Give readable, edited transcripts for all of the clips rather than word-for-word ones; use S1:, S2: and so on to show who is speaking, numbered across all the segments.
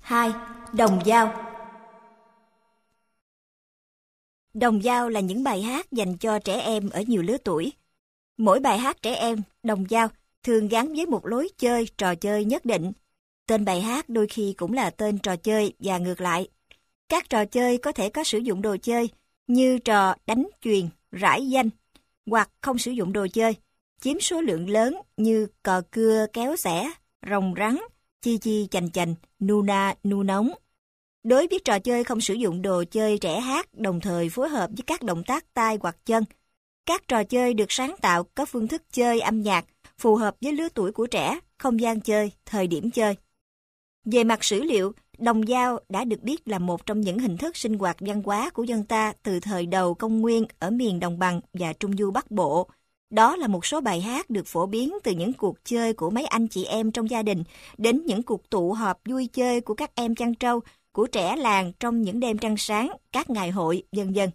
S1: 2. Đồng dao. Đồng dao là những bài hát dành cho trẻ em ở nhiều lứa tuổi. Mỗi bài hát trẻ em, đồng dao, thường gắn với một lối chơi, trò chơi nhất định. Tên bài hát đôi khi cũng là tên trò chơi và ngược lại. Các trò chơi có thể có sử dụng đồ chơi như trò đánh chuyền, rải danh, hoặc không sử dụng đồ chơi, chiếm số lượng lớn như cò cưa kéo xẻ, rồng rắn, chi chi chành chành, nu na nu nóng. Đối với trò chơi không sử dụng đồ chơi, trẻ hát đồng thời phối hợp với các động tác tay hoặc chân. Các trò chơi được sáng tạo có phương thức chơi âm nhạc phù hợp với lứa tuổi của trẻ, không gian chơi, thời điểm chơi. Về mặt sử liệu, đồng dao đã được biết là một trong những hình thức sinh hoạt văn hóa của dân ta từ thời đầu công nguyên ở miền Đồng bằng và Trung du Bắc Bộ. Đó là một số bài hát được phổ biến từ những cuộc chơi của mấy anh chị em trong gia đình đến những cuộc tụ họp vui chơi của các em chăn trâu, của trẻ làng trong những đêm trăng sáng, các ngày hội, vân vân.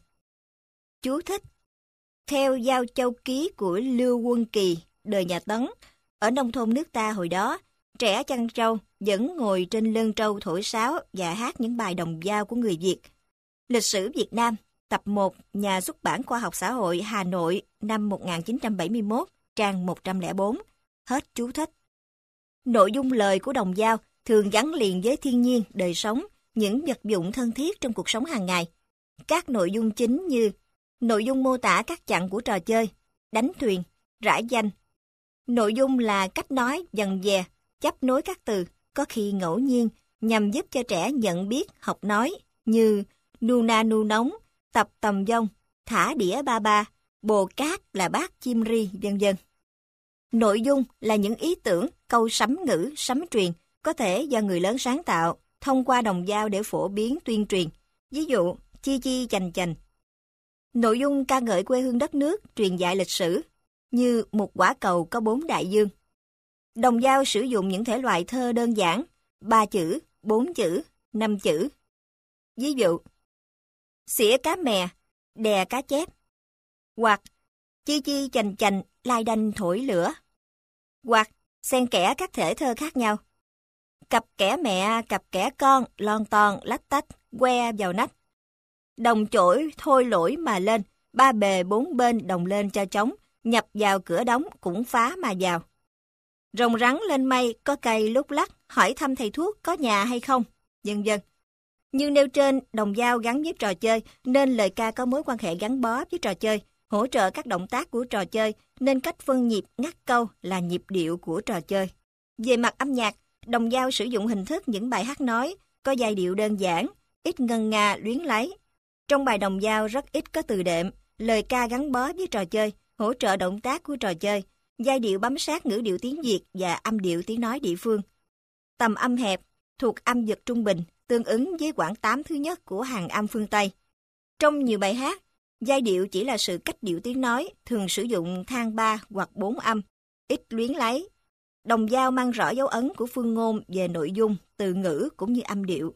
S1: Chú thích: theo Giao Châu Ký của Lưu Quân Kỳ, đời nhà Tấn, ở nông thôn nước ta hồi đó, trẻ chăn trâu vẫn ngồi trên lưng trâu thổi sáo và hát những bài đồng dao của người Việt. Lịch sử Việt Nam, tập 1, Nhà xuất bản Khoa học Xã hội, Hà Nội, năm 1971, trang 104. Hết chú thích. Nội dung lời của đồng dao thường gắn liền với thiên nhiên, đời sống, những vật dụng thân thiết trong cuộc sống hàng ngày. Các nội dung chính như nội dung mô tả các chặng của trò chơi, đánh thuyền, rải danh. Nội dung là cách nói dần dè, chấp nối các từ, có khi ngẫu nhiên, nhằm giúp cho trẻ nhận biết, học nói, như nu na nu nóng, tập tầm vong, thả đĩa ba ba, bồ cát là bát chim ri, vân vân. Nội dung là những ý tưởng, câu sắm ngữ, sắm truyền, có thể do người lớn sáng tạo, thông qua đồng dao để phổ biến tuyên truyền. Ví dụ, chi chi chành chành. Nội dung ca ngợi quê hương đất nước, truyền dạy lịch sử, như một quả cầu có 4 đại dương. Đồng dao sử dụng những thể loại thơ đơn giản, 3 chữ, 4 chữ, 5 chữ. Ví dụ, xỉa cá mè, đè cá chép, hoặc chi chi chành chành, lai đanh thổi lửa, hoặc xen kẽ các thể thơ khác nhau. Cặp kẻ mẹ, cặp kẻ con, lon ton, lách tách, que vào nách. Đồng chổi thôi lỗi mà lên, ba bề bốn bên đồng lên cho trống, nhập vào cửa đóng cũng phá mà vào. Rồng rắn lên mây, có cây lúc lắc, hỏi thăm thầy thuốc có nhà hay không, vân vân. Như nêu trên, đồng dao gắn với trò chơi, nên lời ca có mối quan hệ gắn bó với trò chơi, hỗ trợ các động tác của trò chơi, nên cách phân nhịp ngắt câu là nhịp điệu của trò chơi. Về mặt âm nhạc, đồng dao sử dụng hình thức những bài hát nói, có giai điệu đơn giản, ít ngân nga luyến láy. Trong bài đồng dao rất ít có từ đệm, lời ca gắn bó với trò chơi, hỗ trợ động tác của trò chơi, giai điệu bám sát ngữ điệu tiếng Việt và âm điệu tiếng nói địa phương. Tầm âm hẹp, thuộc âm vực trung bình, tương ứng với quãng 8 thứ nhất của hàng âm phương Tây. Trong nhiều bài hát, giai điệu chỉ là sự cách điệu tiếng nói, thường sử dụng thang 3 hoặc 4 âm, ít luyến láy. Đồng dao mang rõ dấu ấn của phương ngôn về nội dung, từ ngữ cũng như âm điệu.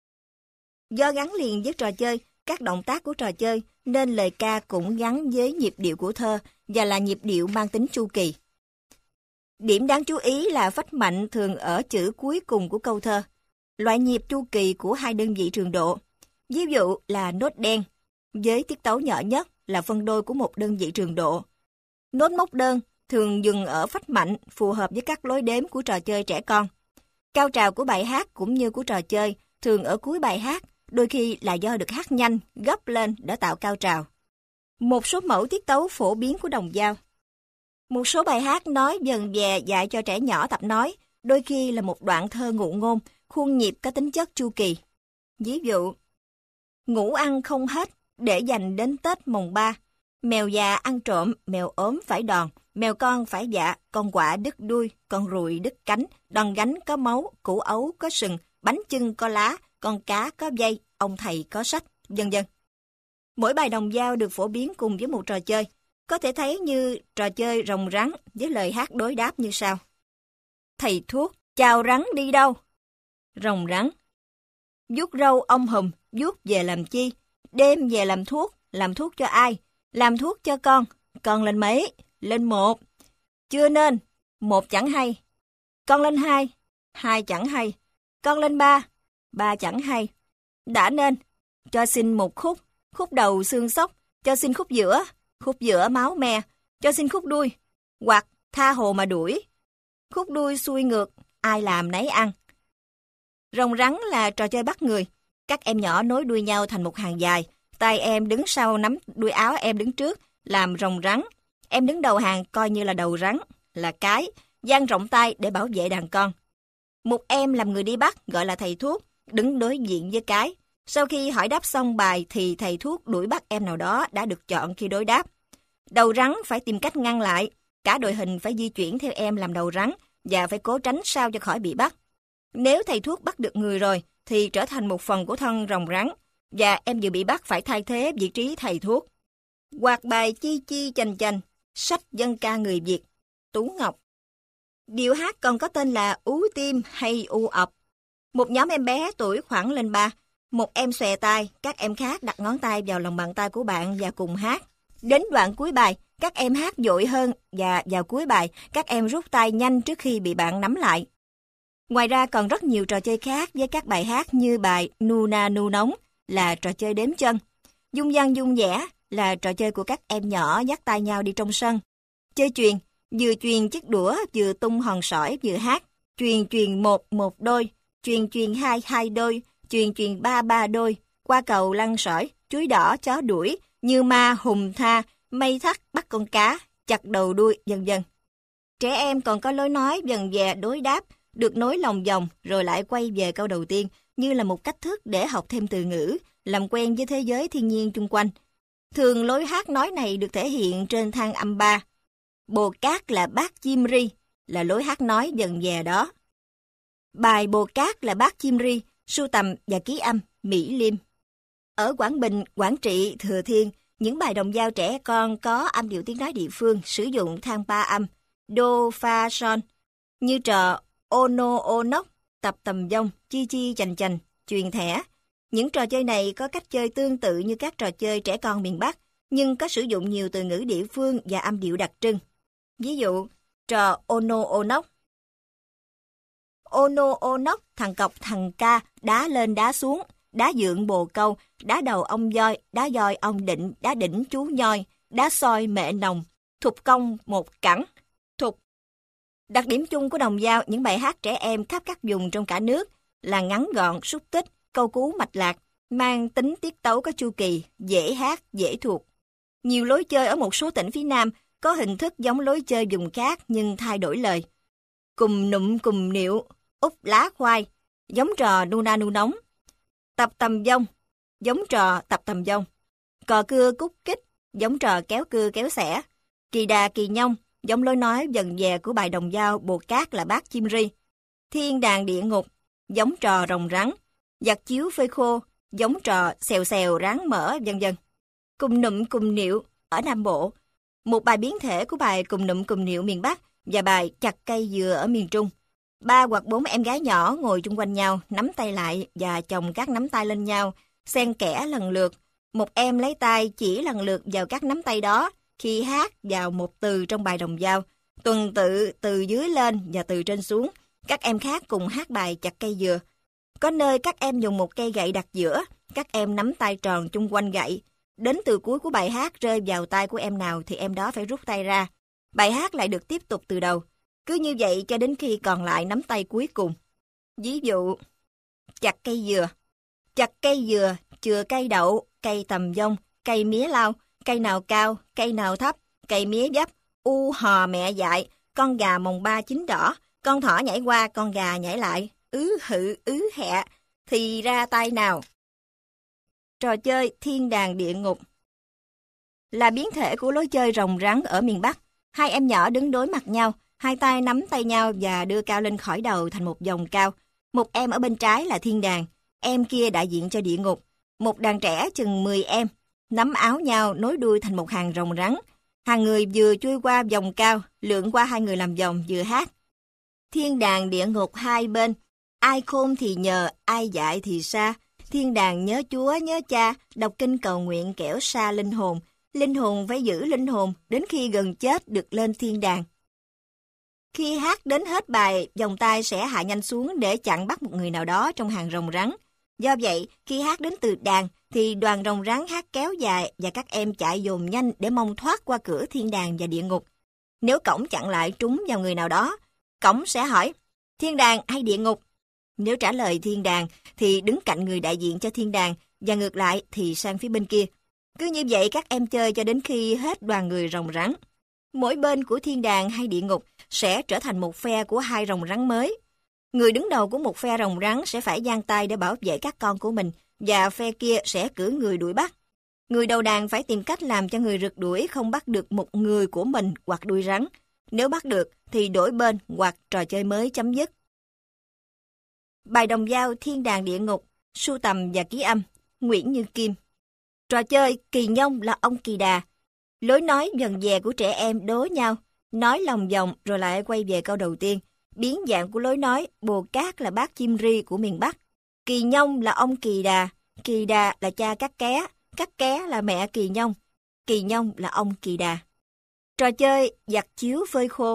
S1: Do gắn liền với trò chơi, các động tác của trò chơi, nên lời ca cũng gắn với nhịp điệu của thơ và là nhịp điệu mang tính chu kỳ. Điểm đáng chú ý là phách mạnh thường ở chữ cuối cùng của câu thơ, loại nhịp chu kỳ của hai đơn vị trường độ. Ví dụ là nốt đen, với tiết tấu nhỏ nhất là phân đôi của một đơn vị trường độ. Nốt móc đơn thường dừng ở phách mạnh, phù hợp với các lối đếm của trò chơi trẻ con. Cao trào của bài hát cũng như của trò chơi thường ở cuối bài hát, đôi khi là do được hát nhanh, gấp lên để tạo cao trào. Một số mẫu tiết tấu phổ biến của đồng dao. Một số bài hát nói dần dè dạy cho trẻ nhỏ tập nói, đôi khi là một đoạn thơ ngụ ngôn, khuôn nhịp có tính chất chu kỳ. Ví dụ, ngủ ăn không hết, để dành đến Tết mồng 3. Mèo già ăn trộm, mèo ốm phải đòn, mèo con phải dạ, con quạ đứt đuôi, con ruồi đứt cánh, đòn gánh có máu, củ ấu có sừng, bánh chưng có lá, con cá có dây, ông thầy có sách, vân vân. Mỗi bài đồng dao được phổ biến cùng với một trò chơi, có thể thấy như trò chơi rồng rắn với lời hát đối đáp như sau. Thầy thuốc, chào rắn đi đâu? Rồng rắn. Vuốt râu ông hùm, vuốt về làm chi? Đêm về làm thuốc cho ai? Làm thuốc cho con lên mấy? Lên 1. Chưa nên, 1 chẳng hay. Con lên 2, 2 chẳng hay. Con lên 3, Ba chẳng hay. Đã nên, cho xin một khúc, khúc đầu xương xóc, cho xin khúc giữa máu me, cho xin khúc đuôi, hoặc tha hồ mà đuổi. Khúc đuôi xuôi ngược, ai làm nấy ăn. Rồng rắn là trò chơi bắt người. Các em nhỏ nối đuôi nhau thành một hàng dài, tay em đứng sau nắm đuôi áo em đứng trước, làm rồng rắn. Em đứng đầu hàng coi như là đầu rắn, là cái, dang rộng tay để bảo vệ đàn con. Một em làm người đi bắt, gọi là thầy thuốc, đứng đối diện với cái. Sau khi hỏi đáp xong bài thì thầy thuốc đuổi bắt em nào đó đã được chọn khi đối đáp. Đầu rắn phải tìm cách ngăn lại, cả đội hình phải di chuyển theo em làm đầu rắn và phải cố tránh sao cho khỏi bị bắt. Nếu thầy thuốc bắt được người rồi thì trở thành một phần của thân rồng rắn và em vừa bị bắt phải thay thế vị trí thầy thuốc. Hoặc bài chi chi chành chành, sách dân ca người Việt, Tú Ngọc. Điệu hát còn có tên là ú tim hay u ập. Một nhóm em bé tuổi khoảng lên 3, một em xòe tay, các em khác đặt ngón tay vào lòng bàn tay của bạn và cùng hát. Đến đoạn cuối bài, các em hát dội hơn và vào cuối bài, các em rút tay nhanh trước khi bị bạn nắm lại. Ngoài ra còn rất nhiều trò chơi khác với các bài hát như bài Nu Na Nu Nóng là trò chơi đếm chân. Dung dăng dung dẻ là trò chơi của các em nhỏ dắt tay nhau đi trong sân. Chơi chuyền, vừa chuyền chiếc đũa, vừa tung hòn sỏi, vừa hát. Chuyền chuyền một, một đôi, chuyền chuyền hai, hai đôi, chuyền chuyền ba, ba đôi, qua cầu lăn sỏi, chuối đỏ, chó đuổi, như ma, hùng tha, mây thắt, bắt con cá, chặt đầu đuôi, vân vân. Trẻ em còn có lối nói vần vè đối đáp, được nối lòng vòng rồi lại quay về câu đầu tiên như là một cách thức để học thêm từ ngữ, làm quen với thế giới thiên nhiên chung quanh. Thường lối hát nói này được thể hiện trên thang âm 3. Bồ Cát là bác chim ri là lối hát nói vần vè đó. Bài Bồ Cát là bác chim ri, sưu tầm và ký âm Mỹ Liêm. Ở Quảng Bình, Quảng Trị, Thừa Thiên, những bài đồng dao trẻ con có âm điệu tiếng nói địa phương sử dụng thang 3 âm, đô, pha, son, như trò ô nô ô nóc, tập tầm dông, chi chi chành chành, chuyền thẻ. Những trò chơi này có cách chơi tương tự như các trò chơi trẻ con miền Bắc, nhưng có sử dụng nhiều từ ngữ địa phương và âm điệu đặc trưng. Ví dụ, trò ô nô ô nóc. Ô nô ô nóc, thằng cọc thằng ca, đá lên đá xuống, đá dượng bồ câu, đá đầu ông voi, đá voi ông định, đá đỉnh chú nhoi, đá soi mẹ nồng, thục công một cẳng, thục. Đặc điểm chung của đồng dao, những bài hát trẻ em khắp các vùng trong cả nước là ngắn gọn, xúc tích, câu cú mạch lạc, mang tính tiết tấu có chu kỳ, dễ hát, dễ thuộc. Nhiều lối chơi ở một số tỉnh phía Nam có hình thức giống lối chơi vùng khác nhưng thay đổi lời. Cùm nụm cùm niệu, úp lá khoai, giống trò nu na nu nóng. Tập tầm dông, giống trò tập tầm dông. Cò cưa cúc kích, giống trò kéo cưa kéo xẻ. Kỳ đà kỳ nhông, giống lối nói vần vè của bài đồng dao Bồ Cát là bác chim ri. Thiên đàng địa ngục, giống trò rồng rắn. Giặt chiếu phơi khô, giống trò xèo xèo ráng mỡ, vân vân. Cùm nụm cùm niệu ở Nam Bộ, một bài biến thể của bài Cùm nụm cùm niệu miền Bắc và bài Chặt cây dừa ở miền Trung. 3 hoặc 4 em gái nhỏ ngồi chung quanh nhau, nắm tay lại và chồng các nắm tay lên nhau, xen kẽ lần lượt. Một em lấy tay chỉ lần lượt vào các nắm tay đó khi hát vào một từ trong bài đồng dao, tuần tự từ dưới lên và từ trên xuống. Các em khác cùng hát bài Chặt cây dừa. Có nơi các em dùng một cây gậy đặt giữa, các em nắm tay tròn chung quanh gậy. Đến từ cuối của bài hát rơi vào tay của em nào thì em đó phải rút tay ra. Bài hát lại được tiếp tục từ đầu. Cứ như vậy cho đến khi còn lại nắm tay cuối cùng. Ví dụ, chặt cây dừa. Chặt cây dừa, chừa cây đậu, cây tầm dông, cây mía lau, cây nào cao, cây nào thấp, cây mía dấp, u hò mẹ dại, con gà mồng 3 chín đỏ, con thỏ nhảy qua, con gà nhảy lại, hự, hẹ, thì ra tay nào. Trò chơi thiên đàng địa ngục là biến thể của lối chơi rồng rắn ở miền Bắc. Hai em nhỏ đứng đối mặt nhau, hai tay nắm tay nhau và đưa cao lên khỏi đầu thành một vòng cao. Một em ở bên trái là thiên đàng, em kia đại diện cho địa ngục. Một đàn trẻ chừng 10 em, nắm áo nhau nối đuôi thành một hàng rồng rắn. Hàng người vừa chui qua vòng cao, lượn qua hai người làm vòng vừa hát. Thiên đàng địa ngục hai bên, ai khôn thì nhờ, ai dại thì xa. Thiên đàng nhớ Chúa nhớ Cha, đọc kinh cầu nguyện kẻo xa linh hồn. Linh hồn phải giữ linh hồn, đến khi gần chết được lên thiên đàng. Khi hát đến hết bài, vòng tay sẽ hạ nhanh xuống để chặn bắt một người nào đó trong hàng rồng rắn. Do vậy, khi hát đến từ đàn, thì đoàn rồng rắn hát kéo dài và các em chạy dồn nhanh để mong thoát qua cửa thiên đàng và địa ngục. Nếu cổng chặn lại trúng vào người nào đó, cổng sẽ hỏi, thiên đàng hay địa ngục? Nếu trả lời thiên đàng, thì đứng cạnh người đại diện cho thiên đàng, và ngược lại thì sang phía bên kia. Cứ như vậy các em chơi cho đến khi hết đoàn người rồng rắn. Mỗi bên của thiên đàng hay địa ngục sẽ trở thành một phe của hai rồng rắn mới. Người đứng đầu của một phe rồng rắn sẽ phải giang tay để bảo vệ các con của mình, và phe kia sẽ cử người đuổi bắt. Người đầu đàn phải tìm cách làm cho người rượt đuổi không bắt được một người của mình hoặc đuôi rắn. Nếu bắt được thì đổi bên hoặc trò chơi mới chấm dứt. Bài đồng dao thiên đàng địa ngục, sưu tầm và ký âm, Nguyễn Như Kim. Trò chơi kỳ nhông là ông kỳ đà. Lối nói dần dè của trẻ em đối nhau, nói lòng vòng rồi lại quay về câu đầu tiên. Biến dạng của lối nói, bồ cát là bác chim ri của miền Bắc. Kỳ nhông là ông kỳ đà là cha các ké là mẹ kỳ nhông là ông kỳ đà. Trò chơi giặt chiếu phơi khô.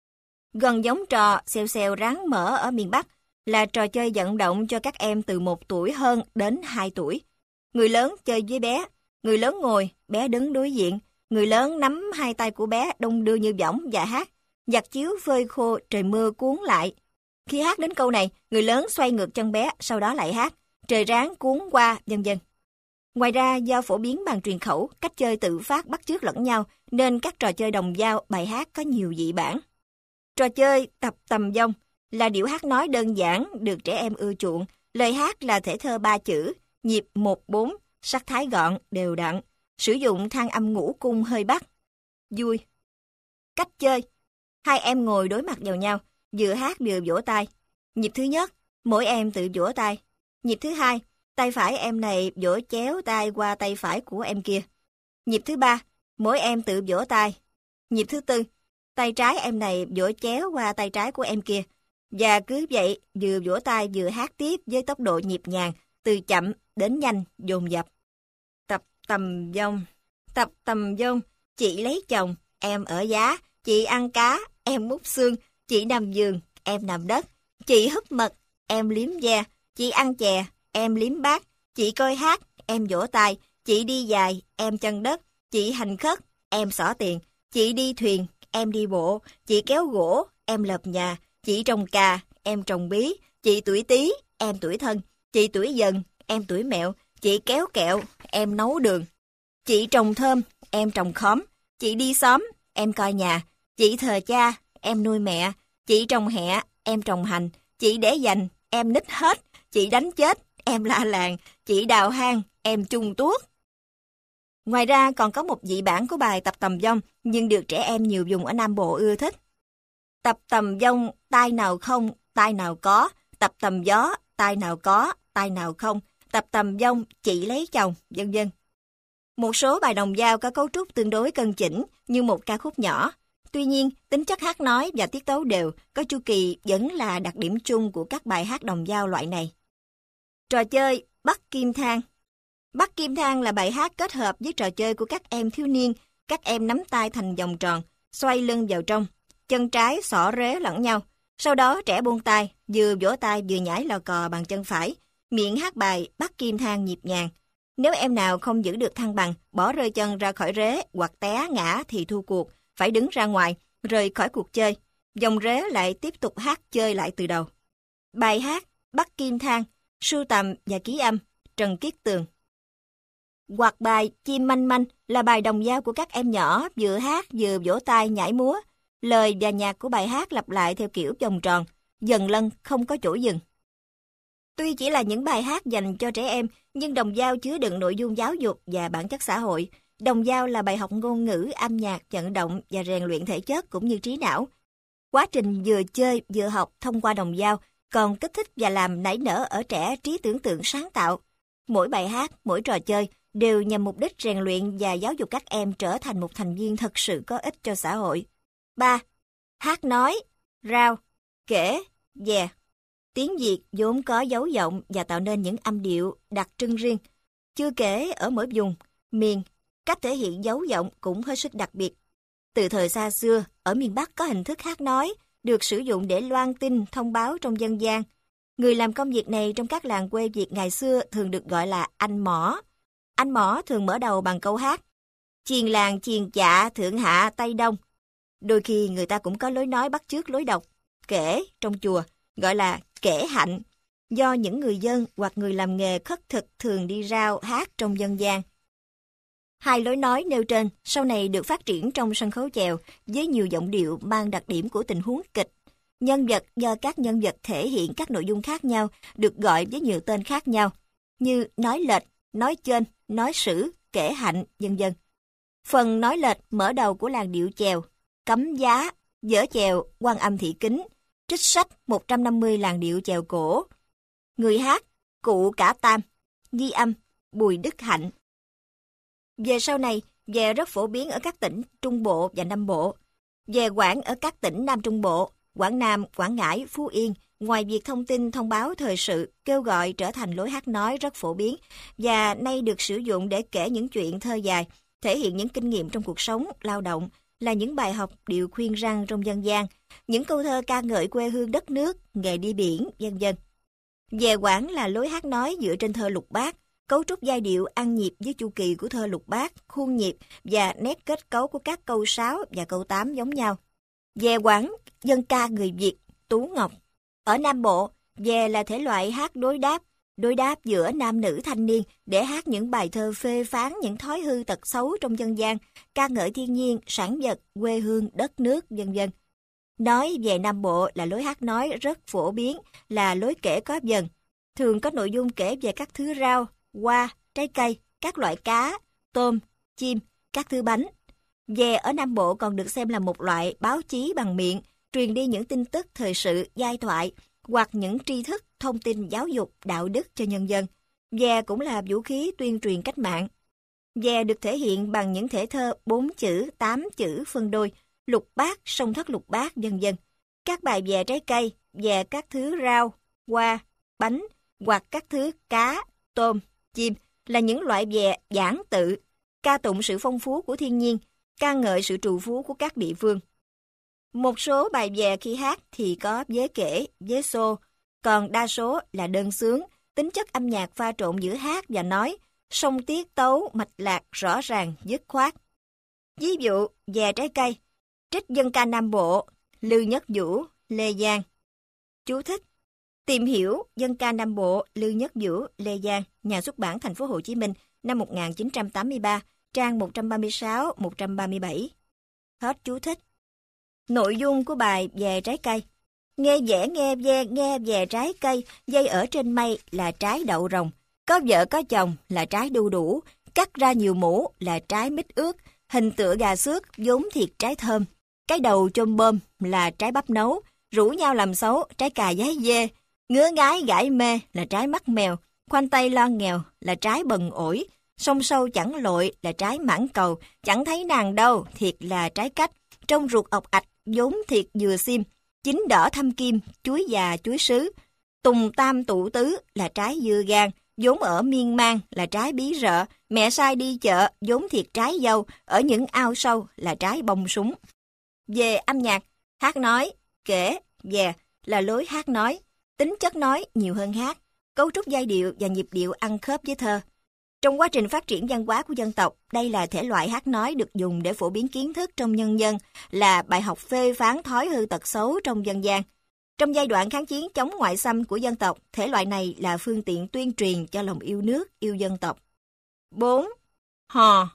S1: Gần giống trò xèo xèo ráng mỡ ở miền Bắc, là trò chơi vận động cho các em từ 1 tuổi hơn đến 2 tuổi. Người lớn chơi với bé, người lớn ngồi, bé đứng đối diện, người lớn nắm hai tay của bé đong đưa như võng và hát. Giặt chiếu phơi khô trời mưa cuốn lại. Khi hát đến câu này, người lớn xoay ngược chân bé, sau đó lại hát. Trời ráng cuốn qua, vân vân. Ngoài ra, do phổ biến bằng truyền khẩu, cách chơi tự phát bắt chước lẫn nhau, nên các trò chơi đồng dao, bài hát có nhiều dị bản. Trò chơi tập tầm vong là điệu hát nói đơn giản, được trẻ em ưa chuộng. Lời hát là thể thơ 3 chữ, nhịp 1-4, sắc thái gọn, đều đặn. Sử dụng thang âm ngũ cung hơi bắc. Vui. Cách chơi. Hai em ngồi đối mặt vào nhau, vừa hát vừa vỗ tay. Nhịp thứ nhất, mỗi em tự vỗ tay. Nhịp thứ hai, tay phải em này vỗ chéo tay qua tay phải của em kia. Nhịp thứ ba, mỗi em tự vỗ tay. Nhịp thứ tư, tay trái em này vỗ chéo qua tay trái của em kia. Và cứ vậy, vừa vỗ tay vừa hát tiếp với tốc độ nhịp nhàng, từ chậm đến nhanh, dồn dập. Tập tầm vong. Tập tầm vong, chị lấy chồng, em ở giá, chị ăn cá, em múc xương, chị nằm giường, em nằm đất, chị húp mật, em liếm ve, chị ăn chè, em liếm bát, chị coi hát, em vỗ tay, chị đi dài, em chân đất, chị hành khất, em xỏ tiền, chị đi thuyền, em đi bộ, chị kéo gỗ, em lợp nhà, chị trồng cà, em trồng bí, chị tuổi Tý, em tuổi Thân, chị tuổi Dần, em tuổi Mẹo, chị kéo kẹo, em nấu đường, chị trồng thơm, em trồng khóm, chị đi xóm, em coi nhà, chị thờ cha, em nuôi mẹ, chị trồng hẹ, em trồng hành, chị để dành, em nít hết, chị đánh chết, em la làng, chị đào hang, em chung tuốt. Ngoài ra còn có một dị bản của bài tập tầm vong, nhưng được trẻ em nhiều vùng ở Nam Bộ ưa thích. Tập tầm vong, tai nào không, tai nào có, tập tầm gió, tai nào có, tai nào không, tập tầm vong, chị lấy chồng, vân vân. Một số bài đồng dao có cấu trúc tương đối cân chỉnh như một ca khúc nhỏ. Tuy nhiên, tính chất hát nói và tiết tấu đều, có chu kỳ vẫn là đặc điểm chung của các bài hát đồng dao loại này. Trò chơi bắt kim thang. Bắt kim thang là bài hát kết hợp với trò chơi của các em thiếu niên. Các em nắm tay thành vòng tròn, xoay lưng vào trong, chân trái xỏ rế lẫn nhau. Sau đó trẻ buông tay, vừa vỗ tay vừa nhảy lò cò bằng chân phải, miệng hát bài bắt kim thang nhịp nhàng. Nếu em nào không giữ được thăng bằng, bỏ rơi chân ra khỏi rế hoặc té ngã thì thua cuộc, phải đứng ra ngoài, rời khỏi cuộc chơi. Dòng rế lại tiếp tục hát chơi lại từ đầu. Bài hát bắt kim thang, sưu tầm và ký âm, Trần Kiết Tường. Hoặc bài chim manh manh là bài đồng dao của các em nhỏ, vừa hát vừa vỗ tay nhảy múa. Lời và nhạc của bài hát lặp lại theo kiểu vòng tròn, dần lân không có chỗ dừng. Tuy chỉ là những bài hát dành cho trẻ em, nhưng đồng dao chứa đựng nội dung giáo dục và bản chất xã hội. Đồng dao là bài học ngôn ngữ, âm nhạc, vận động và rèn luyện thể chất cũng như trí não. Quá trình vừa chơi vừa học thông qua đồng dao còn kích thích và làm nảy nở ở trẻ trí tưởng tượng sáng tạo. Mỗi bài hát, mỗi trò chơi đều nhằm mục đích rèn luyện và giáo dục các em trở thành một thành viên thật sự có ích cho xã hội. 3. Hát nói, rao, kể, dè. Tiếng Việt vốn có dấu giọng và tạo nên những âm điệu đặc trưng riêng. Chưa kể ở mỗi vùng, miền, cách thể hiện dấu giọng cũng hết sức đặc biệt. Từ thời xa xưa, ở miền Bắc có hình thức hát nói được sử dụng để loan tin, thông báo trong dân gian. Người làm công việc này trong các làng quê Việt ngày xưa thường được gọi là anh mõ. Anh mõ thường mở đầu bằng câu hát chiền làng chiền chạ thượng hạ Tây Đông. Đôi khi người ta cũng có lối nói bắt chước lối đọc kể trong chùa, gọi là kể hạnh, do những người dân hoặc người làm nghề khất thực thường đi rao hát trong dân gian. Hai lối nói nêu trên sau này được phát triển trong sân khấu chèo với nhiều giọng điệu mang đặc điểm của tình huống kịch. Nhân vật do các nhân vật thể hiện các nội dung khác nhau được gọi với nhiều tên khác nhau, như nói lệch, nói chênh, nói sử, kể hạnh, vân vân. Phần nói lệch mở đầu của làn điệu chèo, cấm giá, dở chèo, Quan Âm Thị Kính, trích sách 150 làn điệu chèo cổ. Người hát, Cụ Cả Tam, ghi âm, Bùi Đức Hạnh. Về sau này, về rất phổ biến ở các tỉnh Trung Bộ và Nam Bộ. Về Quảng ở các tỉnh Nam Trung Bộ, Quảng Nam, Quảng Ngãi, Phú Yên, ngoài việc thông tin thông báo thời sự, kêu gọi trở thành lối hát nói rất phổ biến, và nay được sử dụng để kể những chuyện thơ dài, thể hiện những kinh nghiệm trong cuộc sống, lao động, là những bài học điệu khuyên răn trong dân gian, những câu thơ ca ngợi quê hương đất nước, nghề đi biển, vân vân. Về Quảng là lối hát nói dựa trên thơ lục bát, cấu trúc giai điệu ăn nhịp với chu kỳ của thơ lục bát, khuôn nhịp và nét kết cấu của các câu 6 và câu 8 giống nhau. Về Quảng, dân ca người Việt, Tú Ngọc. Ở Nam Bộ, về là thể loại hát đối đáp giữa nam nữ thanh niên để hát những bài thơ phê phán những thói hư tật xấu trong dân gian, ca ngợi thiên nhiên, sản vật, quê hương, đất nước, vân vân. Nói về Nam Bộ là lối hát nói rất phổ biến, là lối kể có vần, thường có nội dung kể về các thứ rau, hoa, trái cây, các loại cá, tôm, chim, các thứ bánh. Về ở Nam Bộ còn được xem là một loại báo chí bằng miệng, truyền đi những tin tức thời sự, giai thoại, hoặc những tri thức, thông tin giáo dục, đạo đức cho nhân dân. Về cũng là vũ khí tuyên truyền cách mạng. Về được thể hiện bằng những thể thơ 4 chữ, 8 chữ phân đôi, lục bát, song thất lục bát, vân vân. Các bài về trái cây, về các thứ rau, hoa, bánh, hoặc các thứ cá, tôm, chim là những loại về giản tự, ca tụng sự phong phú của thiên nhiên, ca ngợi sự trù phú của các địa phương. Một số bài về khi hát thì có vế kể, vế xô, còn đa số là đơn xướng, tính chất âm nhạc pha trộn giữa hát và nói, song tiết tấu, mạch lạc, rõ ràng, dứt khoát. Ví dụ, về trái cây, trích dân ca Nam Bộ, Lư Nhất Vũ, Lê Giang. Chú thích: tìm hiểu dân ca Nam Bộ, Lư Nhất Vũ, Lê Giang, Nhà xuất bản Thành phố Hồ Chí Minh, năm 1983, trang 136-137. Hết chú thích. Nội dung của bài về trái cây: nghe vẻ nghe ve nghe về trái cây, dây ở trên mây là trái đậu rồng, có vợ có chồng là trái đu đủ, cắt ra nhiều mũ là trái mít ướt, hình tựa gà xước vốn thịt trái thơm, cái đầu chôm bơm là trái bắp nấu, rủ nhau làm xấu trái cà giái dê, ngứa ngái gãi mê là trái mắt mèo, khoanh tay lo nghèo là trái bần ổi, sông sâu chẳng lội là trái mãng cầu, chẳng thấy nàng đâu thiệt là trái cách, trong ruột ọc ạch vốn thiệt dừa xiêm, chín đỏ thâm kim, chuối già chuối sứ, tùng tam tụ tứ là trái dưa gan, vốn ở miên man là trái bí rợ, mẹ sai đi chợ vốn thiệt trái dâu, ở những ao sâu là trái bông súng. Về âm nhạc, hát nói, kể, về là lối hát nói, tính chất nói nhiều hơn hát, cấu trúc giai điệu và nhịp điệu ăn khớp với thơ. Trong quá trình phát triển văn hóa của dân tộc, đây là thể loại hát nói được dùng để phổ biến kiến thức trong nhân dân, là bài học phê phán thói hư tật xấu trong dân gian. Trong giai đoạn kháng chiến chống ngoại xâm của dân tộc, thể loại này là phương tiện tuyên truyền cho lòng yêu nước, yêu dân tộc. 4. Hò.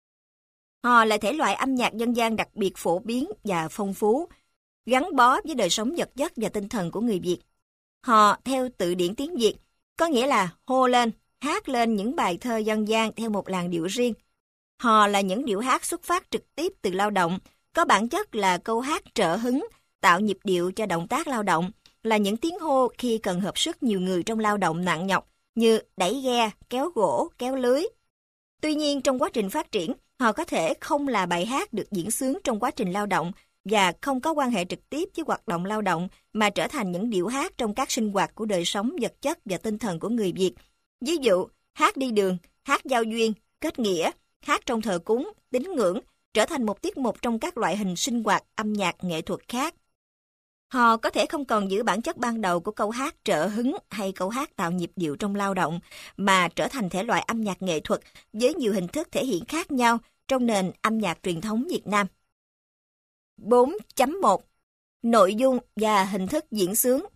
S1: Hò là thể loại âm nhạc dân gian đặc biệt phổ biến và phong phú, gắn bó với đời sống vật chất và tinh thần của người Việt. Hò theo từ điển tiếng Việt có nghĩa là hô lên, hát lên những bài thơ dân gian theo một làn điệu riêng. Hò là những điệu hát xuất phát trực tiếp từ lao động, có bản chất là câu hát trợ hứng, tạo nhịp điệu cho động tác lao động, là những tiếng hô khi cần hợp sức nhiều người trong lao động nặng nhọc như đẩy ghe, kéo gỗ, kéo lưới. Tuy nhiên trong quá trình phát triển, hò có thể không là bài hát được diễn xướng trong quá trình lao động và không có quan hệ trực tiếp với hoạt động lao động mà trở thành những điệu hát trong các sinh hoạt của đời sống vật chất và tinh thần của người Việt. Ví dụ, hát đi đường, hát giao duyên, kết nghĩa, hát trong thờ cúng, tín ngưỡng, trở thành một tiết mục trong các loại hình sinh hoạt âm nhạc nghệ thuật khác. Hò có thể không còn giữ bản chất ban đầu của câu hát trợ hứng hay câu hát tạo nhịp điệu trong lao động, mà trở thành thể loại âm nhạc nghệ thuật với nhiều hình thức thể hiện khác nhau trong nền âm nhạc truyền thống Việt Nam. 4.1 Nội dung và hình thức diễn xướng.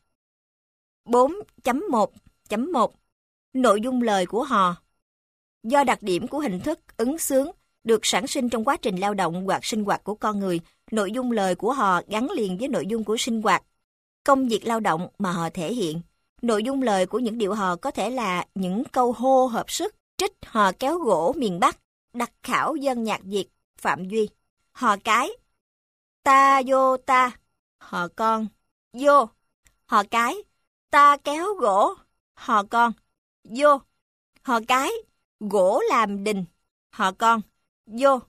S1: 4.1.1 Nội dung lời của hò. Do đặc điểm của hình thức ứng xướng được sản sinh trong quá trình lao động hoặc sinh hoạt của con người, nội dung lời của hò gắn liền với nội dung của sinh hoạt, công việc lao động mà họ thể hiện. Nội dung lời của những điệu hò có thể là những câu hô hợp sức, trích hò kéo gỗ miền Bắc, đặc khảo dân nhạc Việt Phạm Duy. Hò cái, ta vô ta, hò con, vô. Hò cái, ta kéo gỗ, hò con, vô. Hò cái, gỗ làm đình, hò con, vô.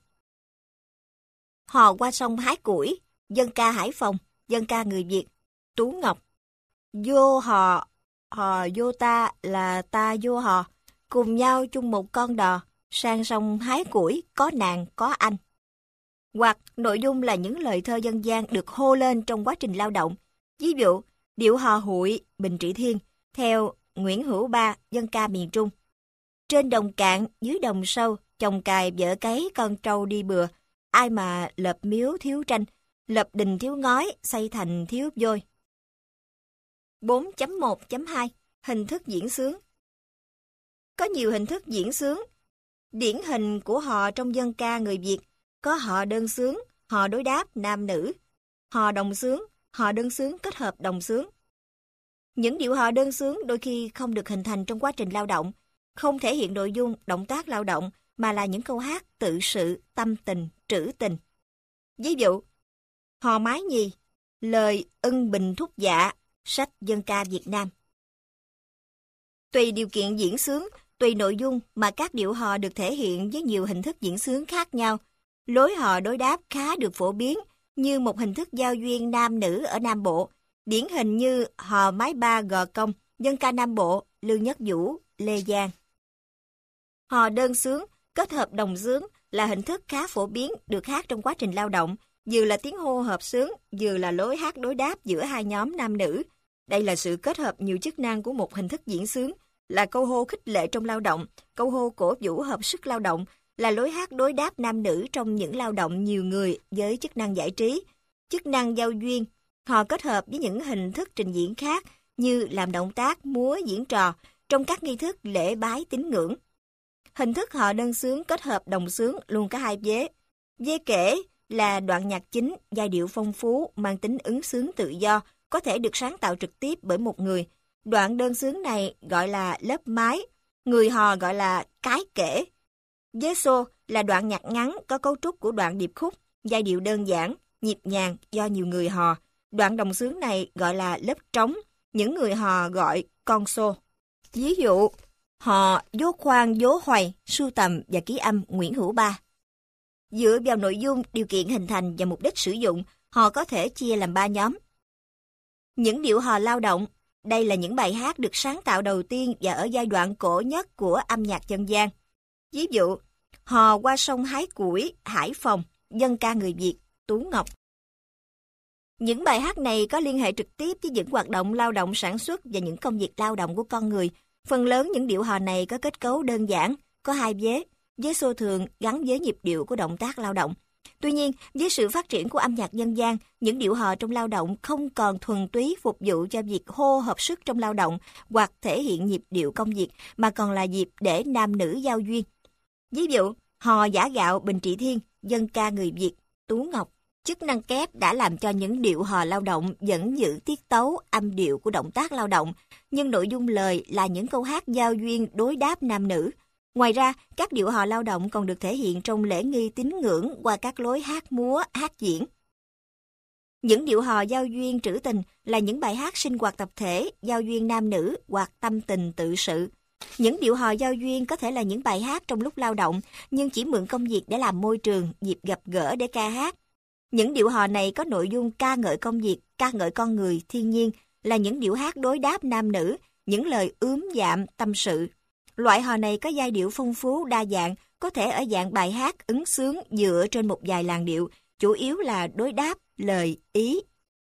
S1: Hò qua sông hái củi, dân ca Hải Phòng, dân ca người Việt, Tú Ngọc. Vô hò, hò vô ta là ta vô hò, cùng nhau chung một con đò, sang sông hái củi, có nàng, có anh. Hoặc nội dung là những lời thơ dân gian được hô lên trong quá trình lao động. Ví dụ, điệu hò hụi, Bình Trị Thiên, theo Nguyễn Hữu Ba, dân ca miền Trung. Trên đồng cạn, dưới đồng sâu, chồng cài vợ cấy con trâu đi bừa. Ai mà lập miếu thiếu tranh, lập đình thiếu ngói, xây thành thiếu vôi. 4.1.2 Hình thức diễn xướng. Có nhiều hình thức diễn xướng. Điển hình của hò trong dân ca người Việt có hò đơn xướng, hò đối đáp nam nữ, hò đồng xướng, hò đơn xướng kết hợp đồng xướng. Những điệu hò đơn xướng đôi khi không được hình thành trong quá trình lao động, không thể hiện nội dung, động tác lao động, mà là những câu hát tự sự, tâm tình, trữ tình. Ví dụ, hò mái nhì, lời ưng bình thúc dạ, sách dân ca Việt Nam. Tùy điều kiện diễn xướng, tùy nội dung mà các điệu hò được thể hiện với nhiều hình thức diễn xướng khác nhau. Lối hò đối đáp khá được phổ biến như một hình thức giao duyên nam nữ ở Nam Bộ, điển hình như hò mái ba Gò Công, dân ca Nam Bộ, Lưu Nhất Vũ, Lê Giang. Hò đơn xướng kết hợp đồng xướng là hình thức khá phổ biến được hát trong quá trình lao động, vừa là tiếng hô hợp xướng, vừa là lối hát đối đáp giữa hai nhóm nam nữ. Đây là sự kết hợp nhiều chức năng của một hình thức diễn xướng, là câu hô khích lệ trong lao động, câu hô cổ vũ hợp sức lao động, là lối hát đối đáp nam nữ trong những lao động nhiều người với chức năng giải trí, chức năng giao duyên. Hò kết hợp với những hình thức trình diễn khác như làm động tác, múa, diễn trò trong các nghi thức lễ bái tín ngưỡng. Hình thức hò đơn xướng kết hợp đồng xướng luôn có hai vế. Vế kể là đoạn nhạc chính, giai điệu phong phú, mang tính ứng xướng tự do, có thể được sáng tạo trực tiếp bởi một người. Đoạn đơn xướng này gọi là lớp mái, người hò gọi là cái kể. Vế xô là đoạn nhạc ngắn có cấu trúc của đoạn điệp khúc, giai điệu đơn giản, nhịp nhàng do nhiều người hò. Đoạn đồng xướng này gọi là lớp trống, những người hò gọi con xô. Ví dụ, hò Dố Khoan Dố Hoài, sưu tầm và ký âm Nguyễn Hữu Ba. Dựa vào nội dung, điều kiện hình thành và mục đích sử dụng, hò có thể chia làm 3 nhóm. Những điệu hò lao động, đây là những bài hát được sáng tạo đầu tiên và ở giai đoạn cổ nhất của âm nhạc dân gian. Ví dụ, hò qua sông hái củi, Hải Phòng, dân ca người Việt, Tú Ngọc. Những bài hát này có liên hệ trực tiếp với những hoạt động lao động sản xuất và những công việc lao động của con người. Phần lớn những điệu hò này có kết cấu đơn giản, có hai vế, vế xô thường gắn với nhịp điệu của động tác lao động. Tuy nhiên, với sự phát triển của âm nhạc dân gian, những điệu hò trong lao động không còn thuần túy phục vụ cho việc hô hợp sức trong lao động hoặc thể hiện nhịp điệu công việc, mà còn là dịp để nam nữ giao duyên. Ví dụ, hò giã gạo Bình Trị Thiên, dân ca người Việt, Tú Ngọc. Chức năng kép đã làm cho những điệu hò lao động vẫn giữ tiết tấu, âm điệu của động tác lao động, nhưng nội dung lời là những câu hát giao duyên đối đáp nam nữ. Ngoài ra, các điệu hò lao động còn được thể hiện trong lễ nghi tín ngưỡng qua các lối hát múa, hát diễn. Những điệu hò giao duyên trữ tình là những bài hát sinh hoạt tập thể, giao duyên nam nữ hoặc tâm tình tự sự. Những điệu hò giao duyên có thể là những bài hát trong lúc lao động, nhưng chỉ mượn công việc để làm môi trường, dịp gặp gỡ để ca hát. Những điệu hò này có nội dung ca ngợi công việc, ca ngợi con người, thiên nhiên, là những điệu hát đối đáp nam nữ, những lời ướm dạm, tâm sự. Loại hò này có giai điệu phong phú, đa dạng, có thể ở dạng bài hát ứng xướng dựa trên một vài làn điệu, chủ yếu là đối đáp, lời, ý.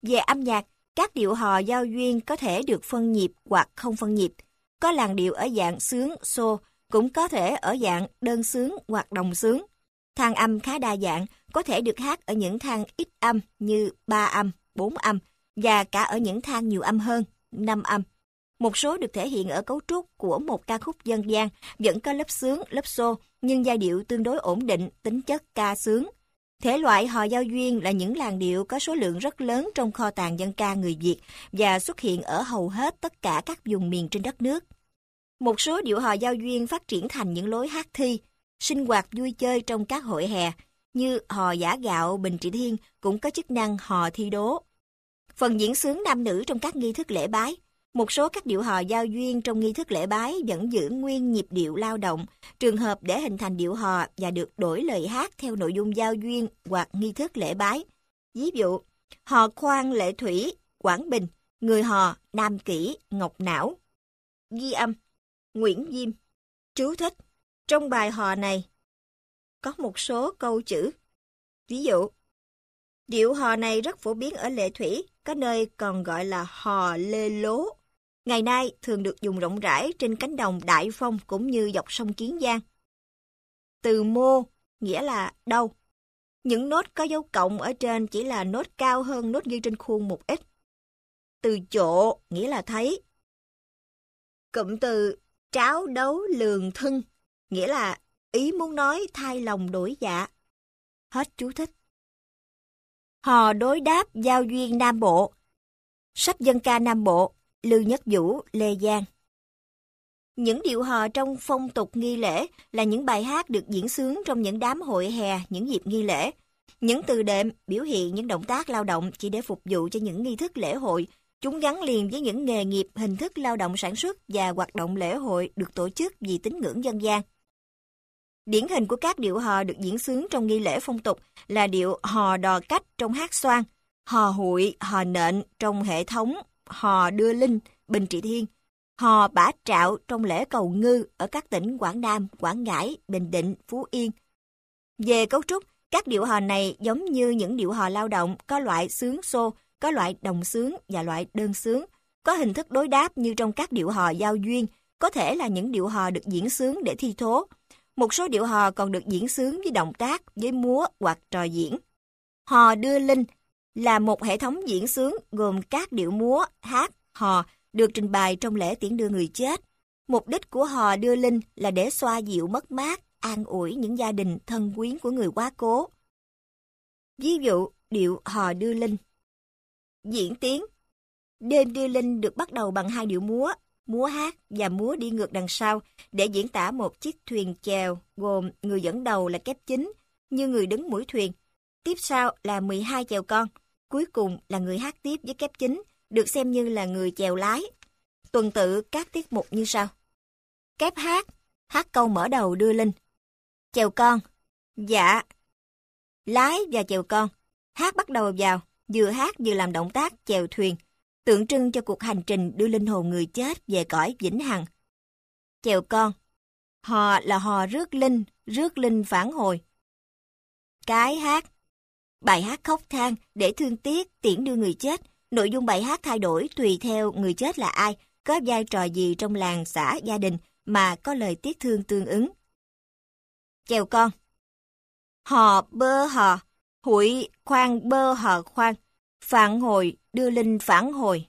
S1: Về âm nhạc, các điệu hò giao duyên có thể được phân nhịp hoặc không phân nhịp. Có làn điệu ở dạng xướng, xô, cũng có thể ở dạng đơn xướng hoặc đồng xướng. Thang âm khá đa dạng, có thể được hát ở những thang ít âm như 3 âm, 4 âm, và cả ở những thang nhiều âm hơn, 5 âm. Một số được thể hiện ở cấu trúc của một ca khúc dân gian, vẫn có lớp xướng, lớp xô, nhưng giai điệu tương đối ổn định, tính chất ca xướng. Thể loại hò giao duyên là những làn điệu có số lượng rất lớn trong kho tàng dân ca người Việt và xuất hiện ở hầu hết tất cả các vùng miền trên đất nước. Một số điệu hò giao duyên phát triển thành những lối hát thi, sinh hoạt vui chơi trong các hội hè, như hò giã gạo Bình Trị Thiên cũng có chức năng hò thi đố. Phần diễn xướng nam nữ trong các nghi thức lễ bái. Một số các điệu hò giao duyên trong nghi thức lễ bái vẫn giữ nguyên nhịp điệu lao động, trường hợp để hình thành điệu hò và được đổi lời hát theo nội dung giao duyên hoặc nghi thức lễ bái. Ví dụ, hò khoan Lệ Thủy, Quảng Bình, người hò Nam Kỷ, Ngọc Não. Ghi âm, Nguyễn Diêm. Chú thích, trong bài hò này có một số câu chữ. Ví dụ, điệu hò này rất phổ biến ở Lệ Thủy, có nơi còn gọi là hò Lê Lố. Ngày nay thường được dùng rộng rãi trên cánh đồng Đại Phong cũng như dọc sông Kiến Giang. Từ mô nghĩa là đâu. Những nốt có dấu cộng ở trên chỉ là nốt cao hơn nốt ghi trên khuôn một ít. Từ chộ nghĩa là thấy. Cụm từ tráo đấu lường thân nghĩa là ý muốn nói thay lòng đổi dạ. Hết chú thích. Hò đối đáp giao duyên Nam Bộ. Sách dân ca Nam Bộ, Lưu Nhất Vũ, Lê Giang. Những điệu hò trong phong tục nghi lễ là những bài hát được diễn xướng trong những đám hội hè, những dịp nghi lễ. Những từ đệm biểu hiện những động tác lao động chỉ để phục vụ cho những nghi thức lễ hội. Chúng gắn liền với những nghề nghiệp, hình thức lao động sản xuất và hoạt động lễ hội được tổ chức vì tín ngưỡng dân gian. Điển hình của các điệu hò được diễn xướng trong nghi lễ phong tục là điệu hò đò cách trong hát xoan, hò hụi, hò nện trong hệ thống hò đưa linh, Bình Trị Thiên, hò bả trạo trong lễ cầu ngư ở các tỉnh Quảng Nam, Quảng Ngãi, Bình Định, Phú Yên. Về cấu trúc, các điệu hò này giống như những điệu hò lao động, có loại xướng xô, có loại đồng xướng và loại đơn xướng, có hình thức đối đáp như trong các điệu hò giao duyên, có thể là những điệu hò được diễn xướng để thi thố. Một số điệu hò còn được diễn xướng với động tác, với múa hoặc trò diễn. Hò đưa linh là một hệ thống diễn xướng gồm các điệu múa, hát, hò được trình bày trong lễ tiễn đưa người chết. Mục đích của hò đưa linh là để xoa dịu mất mát, an ủi những gia đình thân quyến của người quá cố. Ví dụ, điệu hò đưa linh. Diễn tiến. Đêm đưa linh được bắt đầu bằng 2 điệu múa, múa hát và múa đi ngược đằng sau để diễn tả một chiếc thuyền chèo gồm người dẫn đầu là kép chính như người đứng mũi thuyền. Tiếp sau là 12 chèo con, cuối cùng là người hát tiếp với kép chính, được xem như là người chèo lái. Tuần tự các tiết mục như sau. Kép hát, hát câu mở đầu đưa linh. Chèo con, dạ. Lái và chèo con, hát bắt đầu vào, vừa hát vừa làm động tác chèo thuyền, tượng trưng cho cuộc hành trình đưa linh hồn người chết về cõi vĩnh hằng. Chèo con, hò là hò rước linh phản hồi. Cái hát, bài hát khóc than để thương tiếc tiễn đưa người chết. Nội dung bài hát thay đổi tùy theo người chết là ai, có vai trò gì trong làng xã gia đình mà có lời tiếc thương tương ứng. Chèo con, hò bơ hò, hụi khoan bơ hò khoan, phản hồi đưa linh phản hồi.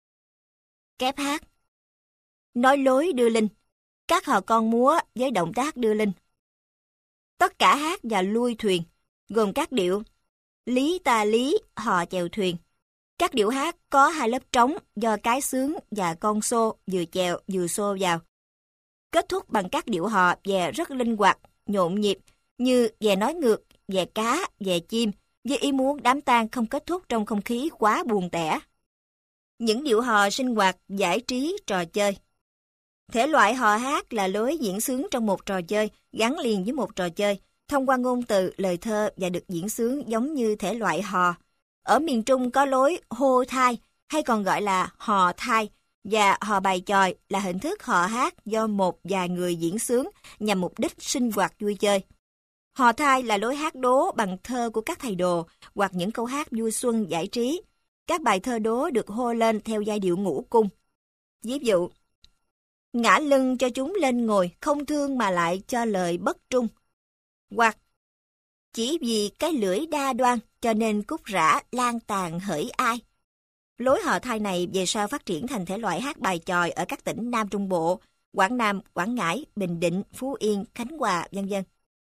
S1: Kép hát, nói lối đưa linh, các hò con múa với động tác đưa linh. Tất cả hát và lui thuyền, gồm các điệu lý ta lý, hò chèo thuyền. Các điệu hát có 2 lớp trống do cái xướng và con xô vừa chèo vừa xô vào. Kết thúc bằng các điệu hò về rất linh hoạt, nhộn nhịp như về nói ngược, về cá, về chim, với ý muốn đám tang không kết thúc trong không khí quá buồn tẻ. Những điệu hò sinh hoạt, giải trí, trò chơi. Thể loại hò hát là lối diễn xướng trong một trò chơi, gắn liền với một trò chơi, thông qua ngôn từ, lời thơ và được diễn xướng giống như thể loại hò. Ở miền Trung có lối hô thai, hay còn gọi là hò thai, và hò bài chòi là hình thức hò hát do một vài người diễn xướng nhằm mục đích sinh hoạt vui chơi. Hò thai là lối hát đố bằng thơ của các thầy đồ hoặc những câu hát vui xuân giải trí. Các bài thơ đố được hô lên theo giai điệu ngũ cung. Ví dụ, ngã lưng cho chúng lên ngồi, không thương mà lại cho lời bất trung. Hoặc, chỉ vì cái lưỡi đa đoan, cho nên cút rã lan tàn hỡi ai. Lối hò thai này về sau phát triển thành thể loại hát bài chòi ở các tỉnh Nam Trung Bộ, Quảng Nam, Quảng Ngãi, Bình Định, Phú Yên, Khánh Hòa, vân vân.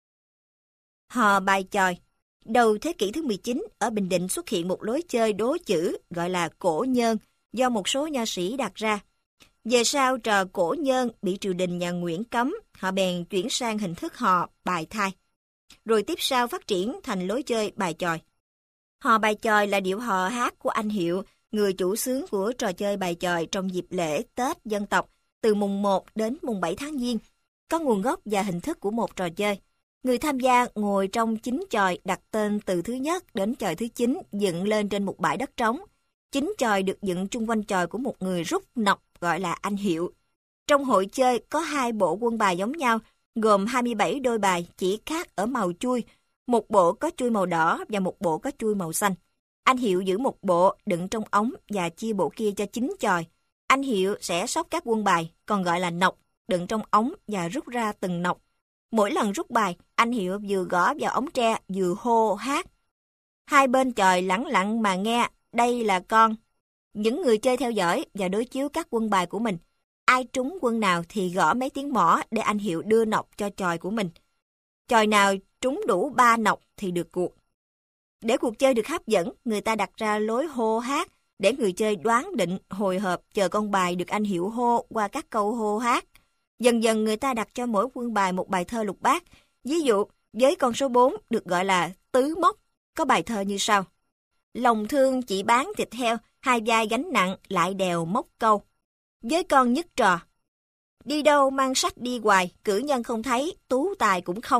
S1: Hò bài chòi. Đầu thế kỷ thứ 19, ở Bình Định xuất hiện một lối chơi đố chữ gọi là cổ nhơn do một số nho sĩ đặt ra. Về sau trò cổ nhơn bị triều đình nhà Nguyễn cấm, họ bèn chuyển sang hình thức hò bài thai. Rồi tiếp sau phát triển thành lối chơi bài chòi. Hò bài chòi là điệu hò hát của anh Hiệu, người chủ xướng của trò chơi bài chòi trong dịp lễ Tết dân tộc, từ mùng 1 đến mùng 7 tháng Giêng, có nguồn gốc và hình thức của một trò chơi. Người tham gia ngồi trong 9 chòi đặt tên từ thứ nhất đến chòi thứ 9 dựng lên trên một bãi đất trống. 9 chòi được dựng chung quanh chòi của một người rút nọc gọi là anh Hiệu. Trong hội chơi có 2 bộ quân bài giống nhau, gồm 27 đôi bài chỉ khác ở màu chui. Một bộ có chui màu đỏ và một bộ có chui màu xanh. Anh Hiệu giữ một bộ đựng trong ống và chia bộ kia cho 9 chòi. Anh Hiệu sẽ xóc các quân bài, còn gọi là nọc, đựng trong ống và rút ra từng nọc. Mỗi lần rút bài, anh Hiệu vừa gõ vào ống tre vừa hô hát. Hai bên chòi lẳng lặng mà nghe, đây là con. Những người chơi theo dõi và đối chiếu các quân bài của mình. Ai trúng quân nào thì gõ mấy tiếng mõ để anh Hiệu đưa nọc cho chòi của mình. Chòi nào trúng đủ 3 nọc thì được cuộc. Để cuộc chơi được hấp dẫn, người ta đặt ra lối hô hát để người chơi đoán định, hồi hộp chờ con bài được anh Hiệu hô qua các câu hô hát. Dần dần người ta đặt cho mỗi quân bài một bài thơ lục bát. Ví dụ, với con số 4 được gọi là tứ mốc, có bài thơ như sau. Lòng thương chỉ bán thịt heo, hai vai gánh nặng lại đèo mốc câu. Với con nhất trò, đi đâu mang sách đi hoài, cử nhân không thấy, tú tài cũng không.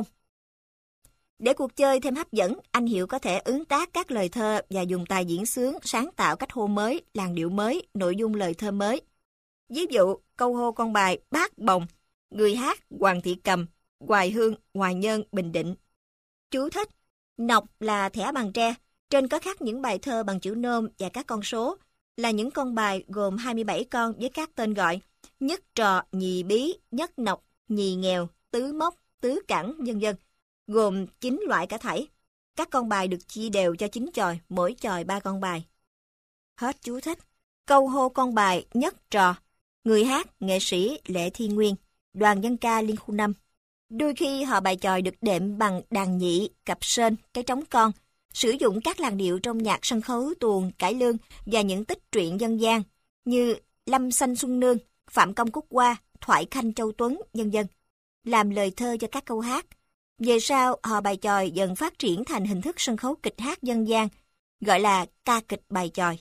S1: Để cuộc chơi thêm hấp dẫn, anh Hiệu có thể ứng tác các lời thơ và dùng tài diễn xướng sáng tạo cách hô mới, làn điệu mới, nội dung lời thơ mới. Ví dụ, câu hô con bài Bát Bồng, người hát Hoàng Thị Cầm, Hoài Hương, Hoài Nhơn, Bình Định. Chú thích, nọc là thẻ bằng tre, trên có khắc những bài thơ bằng chữ nôm và các con số, là những con bài gồm 27 con với các tên gọi nhất trò, nhì bí, nhất nọc, nhì nghèo, tứ mốc, tứ cẳng, vân vân, gồm 9 loại cả thảy. Các con bài được chia đều cho 9 chòi, mỗi chòi 3 con bài. Hết chú thích. Câu hô con bài nhất trò. Người hát, nghệ sĩ Lệ Thi Nguyên, đoàn dân ca Liên khu 5. Đôi khi hò bài chòi được đệm bằng đàn nhị, cặp sên, cái trống con, sử dụng các làn điệu trong nhạc sân khấu tuồng, cải lương và những tích truyện dân gian như Lâm Xanh Xuân Nương, Phạm Công Cúc Hoa, Thoại Khanh Châu Tuấn, vân vân, làm lời thơ cho các câu hát. Về sau, hò bài chòi dần phát triển thành hình thức sân khấu kịch hát dân gian, gọi là ca kịch bài chòi.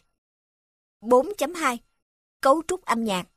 S1: 4.2 Cấu trúc âm nhạc.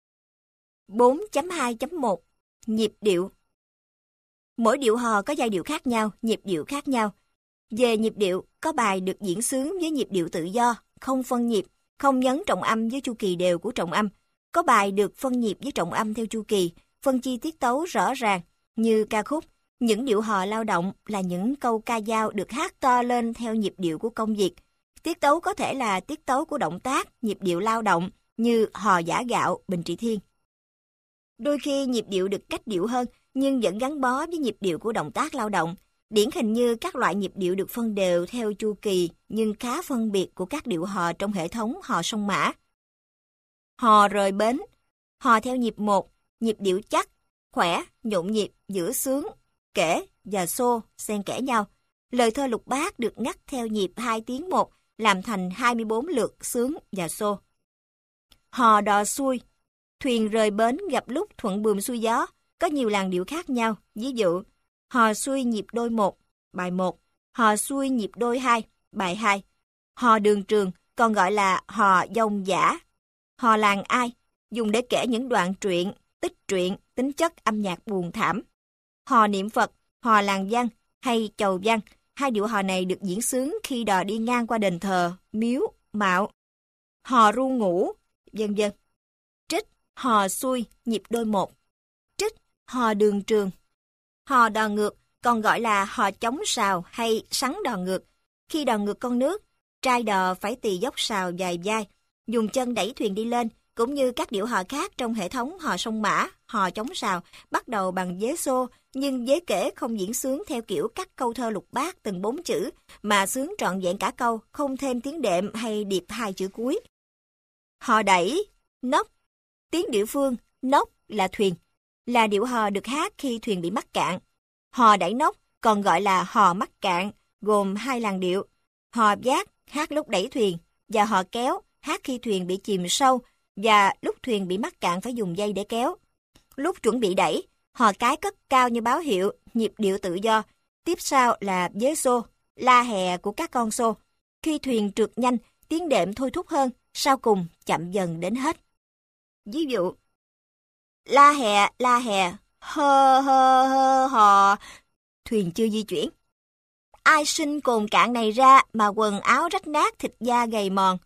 S1: 4.2.1 Nhịp điệu. Mỗi điệu hò có giai điệu khác nhau, nhịp điệu khác nhau. Về nhịp điệu, có bài được diễn xướng với nhịp điệu tự do, không phân nhịp, không nhấn trọng âm với chu kỳ đều của trọng âm. Có bài được phân nhịp với trọng âm theo chu kỳ, phân chi tiết tấu rõ ràng, như ca khúc. Những điệu hò lao động là những câu ca dao được hát to lên theo nhịp điệu của công việc. Tiết tấu có thể là tiết tấu của động tác, nhịp điệu lao động, như hò giã gạo, Bình Trị Thiên. Đôi khi nhịp điệu được cách điệu hơn, nhưng vẫn gắn bó với nhịp điệu của động tác lao động. Điển hình như các loại nhịp điệu được phân đều theo chu kỳ, nhưng khá phân biệt của các điệu hò trong hệ thống hò sông Mã. Hò rời bến. Hò theo nhịp 1, nhịp điệu chắc, khỏe, nhộn nhịp, giữa xướng, kể và xô xen kẽ nhau. Lời thơ lục bát được ngắt theo nhịp 2 tiếng 1, làm thành 24 lượt xướng và xô. Hò đò xuôi. Thuyền rời bến gặp lúc thuận buồm xuôi gió, có nhiều làn điệu khác nhau. Ví dụ, hò xuôi nhịp đôi 1, bài 1, hò xuôi nhịp đôi 2, bài 2. Hò đường trường, còn gọi là hò dòng dã. Hò làng ai, dùng để kể những đoạn truyện, tích truyện, tính chất âm nhạc buồn thảm. Hò niệm Phật, hò làng văn hay chầu văn, hai điệu hò này được diễn xướng khi đò đi ngang qua đền thờ, miếu, mạo. Hò ru ngủ, vân vân. Trích, hò xuôi, nhịp đôi 1. Trích, hò đường trường. Hò đò ngược, còn gọi là hò chống sào hay sắn đò ngược. Khi đò ngược con nước, Trai đò phải tì dốc sào dài vai, dùng chân đẩy thuyền đi lên, cũng như các điệu hò khác trong hệ thống hò sông mã, hò chống sào, bắt đầu bằng vế xô, nhưng vế kể không diễn xướng theo kiểu các câu thơ lục bát từng 4 chữ, mà xướng trọn vẹn cả câu, không thêm tiếng đệm hay điệp 2 chữ cuối. Hò đẩy, nóc. Tiếng địa phương, nóc là thuyền, là điệu hò được hát khi thuyền bị mắc cạn. Hò đẩy nóc còn gọi là hò mắc cạn, gồm 2 làn điệu. Hò vác, hát lúc đẩy thuyền, và hò kéo, hát khi thuyền bị chìm sâu, và lúc thuyền bị mắc cạn phải dùng dây để kéo. Lúc chuẩn bị đẩy, hò cái cất cao như báo hiệu, nhịp điệu tự do. Tiếp sau là vế xô, la hè của các con xô. Khi thuyền trượt nhanh, tiếng đệm thôi thúc hơn, sau cùng chậm dần đến hết. Ví dụ, la hè, hơ hơ hơ hò, thuyền chưa di chuyển. Ai sinh cồn cạn này ra mà quần áo rách nát, thịt da gầy mòn.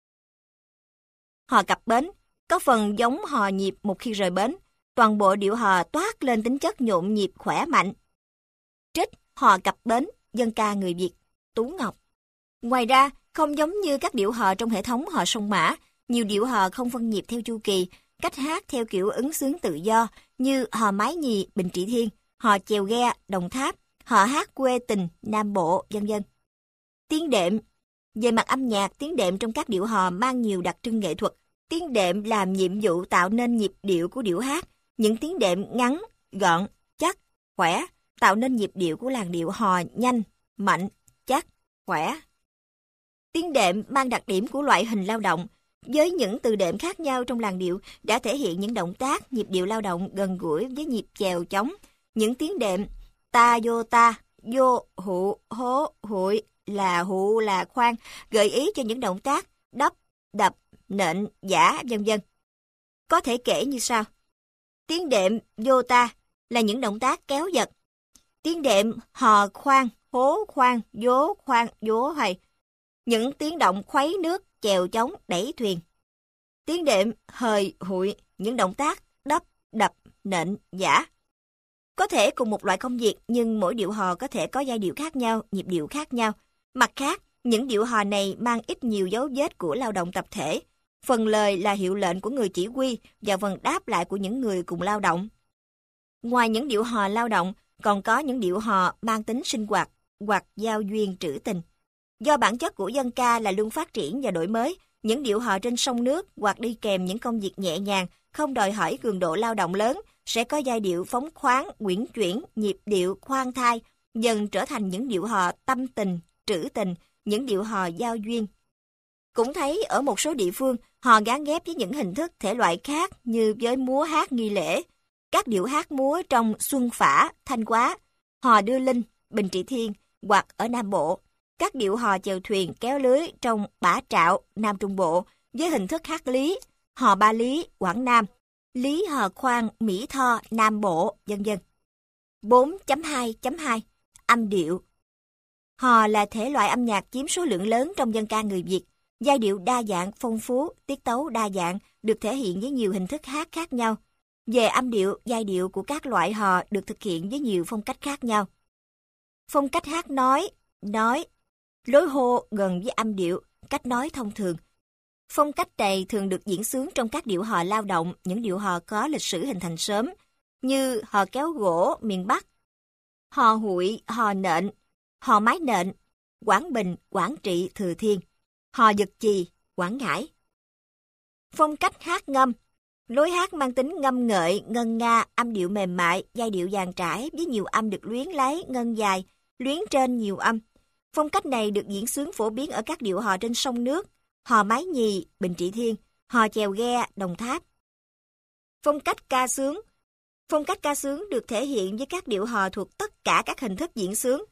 S1: Hò cập bến, có phần giống hò nhịp một khi rời bến. Toàn bộ điệu hò toát lên tính chất nhộn nhịp khỏe mạnh. Trích hò cập bến, dân ca người Việt, Tú Ngọc. Ngoài ra, không giống như các điệu hò trong hệ thống hò sông mã, nhiều điệu hò không phân nhịp theo chu kỳ, cách hát theo kiểu ứng xướng tự do như hò mái nhì, Bình Trị Thiên, hò chèo ghe, Đồng Tháp, hò hát quê tình, Nam Bộ, vân vân. Tiếng đệm. Về mặt âm nhạc, tiếng đệm trong các điệu hò mang nhiều đặc trưng nghệ thuật. Tiếng đệm làm nhiệm vụ tạo nên nhịp điệu của điệu hát. Những tiếng đệm ngắn, gọn, chắc, khỏe, tạo nên nhịp điệu của làn điệu hò nhanh, mạnh, chắc, khỏe. Tiếng đệm mang đặc điểm của loại hình lao động, với những từ đệm khác nhau trong làn điệu đã thể hiện những động tác, nhịp điệu lao động gần gũi với nhịp chèo chống. Những tiếng đệm ta, vô, hụ, hố, hụi, là hụ, là khoan, gợi ý cho những động tác đắp, đập, nện, giã, vân vân. Có thể kể như sau. Tiếng đệm vô ta là những động tác kéo giật. Tiếng đệm hò khoan, hố khoan, vố hoài. Những tiếng động khuấy nước, chèo chống, đẩy thuyền. Tiếng đệm hời hụi, những động tác đắp, đập, nện, giã. Có thể cùng một loại công việc nhưng mỗi điệu hò có thể có giai điệu khác nhau, nhịp điệu khác nhau. Mặt khác, những điệu hò này mang ít nhiều dấu vết của lao động tập thể. Phần lời là hiệu lệnh của người chỉ huy và phần đáp lại của những người cùng lao động. Ngoài những điệu hò lao động, còn có những điệu hò mang tính sinh hoạt hoặc giao duyên trữ tình. Do bản chất của dân ca là luôn phát triển và đổi mới, những điệu hò trên sông nước hoặc đi kèm những công việc nhẹ nhàng, không đòi hỏi cường độ lao động lớn, sẽ có giai điệu phóng khoáng, uyển chuyển, nhịp điệu khoan thai, dần trở thành những điệu hò tâm tình, trữ tình, những điệu hò giao duyên. Cũng thấy ở một số địa phương, hò gán ghép với những hình thức thể loại khác như với múa hát nghi lễ, các điệu hát múa trong Xuân Phả, Thanh Hóa, hò đưa linh, Bình Trị Thiên hoặc ở Nam Bộ, các điệu hò chèo thuyền kéo lưới trong Bả Trạo, Nam Trung Bộ với hình thức hát lý, hò Ba Lý, Quảng Nam, lý hò khoan, Mỹ Tho, Nam Bộ, vân vân. 4.2.2 Âm điệu. Hò là thể loại âm nhạc chiếm số lượng lớn trong dân ca người Việt. Giai điệu đa dạng, phong phú, tiết tấu đa dạng, được thể hiện với nhiều hình thức hát khác nhau. Về âm điệu, giai điệu của các loại hò được thực hiện với nhiều phong cách khác nhau. Phong cách hát nói, lối hô gần với âm điệu, cách nói thông thường. Phong cách này thường được diễn xướng trong các điệu hò lao động, những điệu hò có lịch sử hình thành sớm, như hò kéo gỗ miền Bắc, hò hụi, hò nện, hò mái nện, Quảng Bình, Quảng Trị, Thừa Thiên, hò giật chì, Quảng Ngãi. Phong cách hát ngâm. Lối hát mang tính ngâm ngợi, ngân nga, âm điệu mềm mại, giai điệu dàn trải với nhiều âm được luyến lấy, ngân dài, luyến trên nhiều âm. Phong cách này được diễn xướng phổ biến ở các điệu hò trên sông nước, hò mái nhì, Bình Trị Thiên, hò chèo ghe, Đồng Tháp. Phong cách ca xướng. Phong cách ca xướng được thể hiện với các điệu hò thuộc tất cả các hình thức diễn xướng.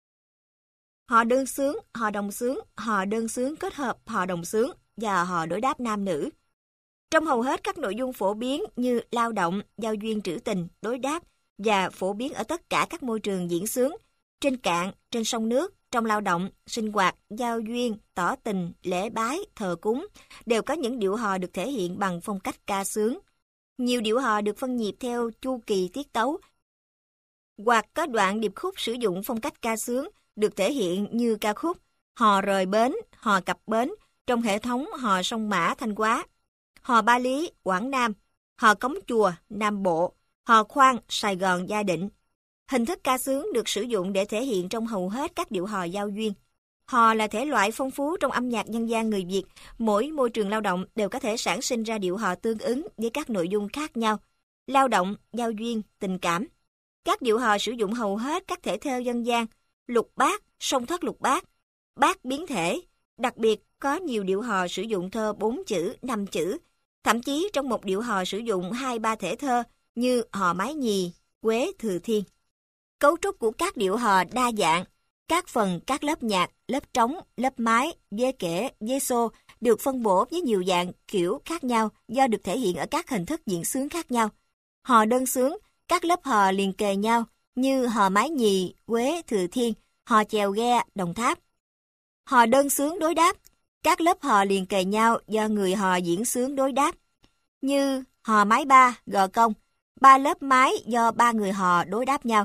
S1: Hò đơn xướng, hò đồng xướng, hò đơn xướng kết hợp hò đồng xướng và hò đối đáp nam nữ. Trong hầu hết các nội dung phổ biến như lao động, giao duyên trữ tình, đối đáp và phổ biến ở tất cả các môi trường diễn xướng, trên cạn, trên sông nước, trong lao động, sinh hoạt, giao duyên, tỏ tình, lễ bái, thờ cúng, đều có những điệu hò được thể hiện bằng phong cách ca xướng. Nhiều điệu hò được phân nhịp theo chu kỳ tiết tấu, hoặc có đoạn điệp khúc sử dụng phong cách ca xướng được thể hiện như ca khúc hò rời bến, hò cập bến trong hệ thống hò sông Mã Thanh Hóa, hò Ba Lý Quảng Nam, hò Cống Chùa Nam Bộ, hò Khoan Sài Gòn Gia Định. Hình thức ca sướng được sử dụng để thể hiện trong hầu hết các điệu hò giao duyên. Hò là thể loại phong phú trong âm nhạc dân gian người Việt. Mỗi môi trường lao động đều có thể sản sinh ra điệu hò tương ứng với các nội dung khác nhau. Lao động, giao duyên, tình cảm. Các điệu hò sử dụng hầu hết các thể thơ dân gian, lục bát, song thất lục bát, bát biến thể. Đặc biệt, có nhiều điệu hò sử dụng thơ 4 chữ, 5 chữ. Thậm chí trong một điệu hò sử dụng 2-3 thể thơ như hò Mái Nhì, Quế Thừa Thiên. Cấu trúc của các điệu hò đa dạng. Các phần, các lớp nhạc, lớp trống, lớp mái, vế kể, vế xô được phân bổ với nhiều dạng, kiểu khác nhau do được thể hiện ở các hình thức diễn xướng khác nhau. Hò đơn xướng, các lớp hò liền kề nhau như hò Mái Nhì, Quế Thừa Thiên, hò Chèo Ghe, Đồng Tháp. Hò đơn xướng đối đáp, các lớp hò liền kề nhau do người hò diễn xướng đối đáp, như hò Mái Ba, Gò Công, 3 lớp mái do 3 người hò đối đáp nhau.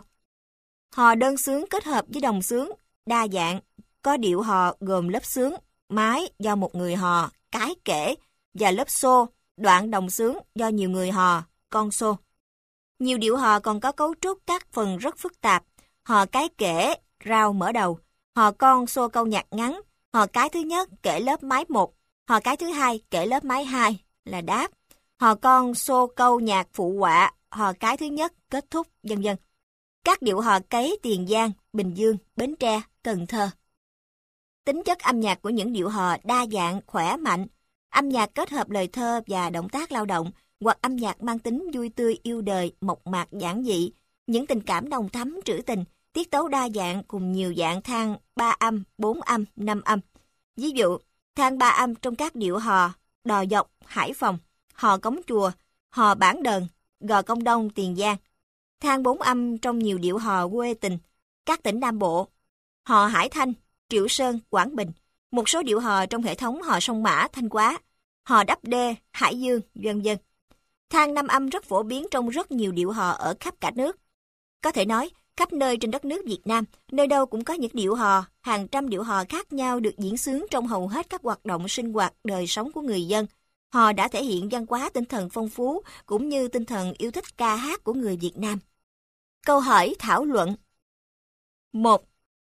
S1: Hò đơn xướng kết hợp với đồng xướng, đa dạng, có điệu hò gồm lớp xướng, mái do một người hò, cái kể, và lớp xô, đoạn đồng xướng do nhiều người hò, con xô. Nhiều điệu hò còn có cấu trúc các phần rất phức tạp, hò cái kể, rao mở đầu, hò con xô câu nhạc ngắn, hò cái thứ nhất kể lớp mái 1, hò cái thứ hai kể lớp mái 2 là đáp, hò con xô câu nhạc phụ họa, hò cái thứ nhất kết thúc, vân vân. Các điệu hò cấy Tiền Giang, Bình Dương, Bến Tre, Cần Thơ. Tính chất âm nhạc của những điệu hò đa dạng, khỏe mạnh. Âm nhạc kết hợp lời thơ và động tác lao động, hoặc âm nhạc mang tính vui tươi, yêu đời, mộc mạc, giản dị. Những tình cảm nồng thắm, trữ tình, tiết tấu đa dạng cùng nhiều dạng thang 3 âm, 4 âm, 5 âm. Ví dụ, thang 3 âm trong các điệu hò Đò Dọc, Hải Phòng, hò Cống Chùa, hò Bản Đờn, Gò Công Đông, Tiền Giang. Thang 4 âm trong nhiều điệu hò quê tình, các tỉnh Nam Bộ, hò Hải Thanh, Triệu Sơn, Quảng Bình, một số điệu hò trong hệ thống hò sông Mã, Thanh Hóa, hò Đắp Đê, Hải Dương, vân vân. Thang 5 âm rất phổ biến trong rất nhiều điệu hò ở khắp cả nước. Có thể nói, khắp nơi trên đất nước Việt Nam, nơi đâu cũng có những điệu hò, hàng trăm điệu hò khác nhau được diễn xướng trong hầu hết các hoạt động sinh hoạt đời sống của người dân. Hò đã thể hiện văn hóa tinh thần phong phú cũng như tinh thần yêu thích ca hát của người Việt Nam. Câu hỏi thảo luận. 1.